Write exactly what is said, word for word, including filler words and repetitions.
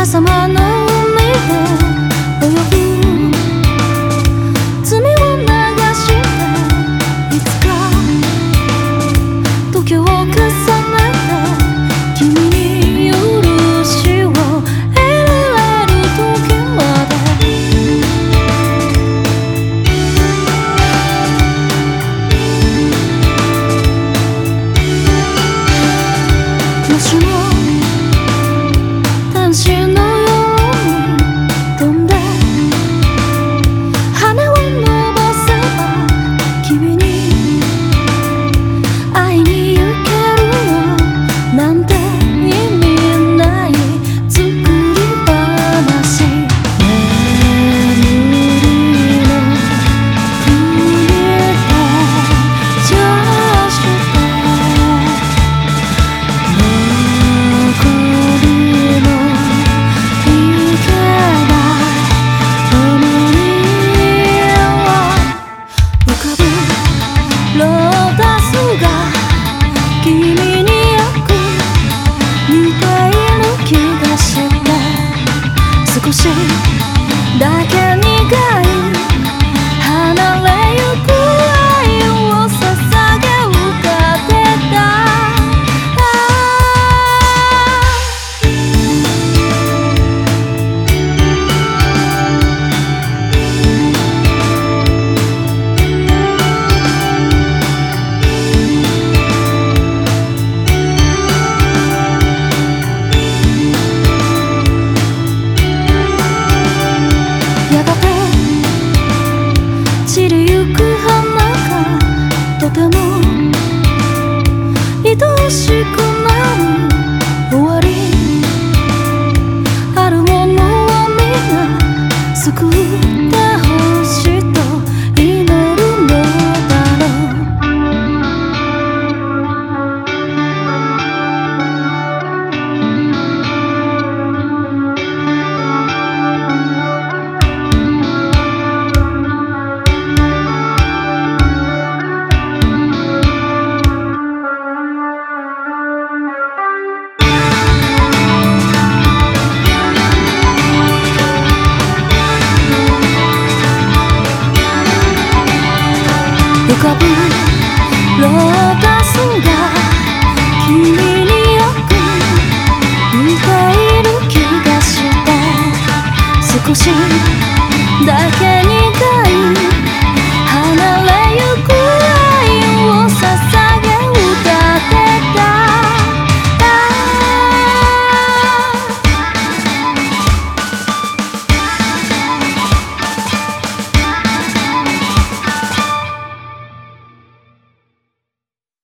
様の海で泳ぐ罪を流していつか時を重ねて君に許しを得られる時までもしも天使のように飛んで羽を伸ばせば君に会いに行けるよなんて意味ない作り話眠りの国とジャして残りのいけない思いは浮かぶロータスが君によく似ている気がして少しだけ苦い離れゆく愛を捧げ歌ってたやがて散りゆく花がとても愛しくなる終わりあるものはみんな救ってほしいと祈るのだろう浮かぶロータスが君によく似ている気がして少しだけ苦い離れゆく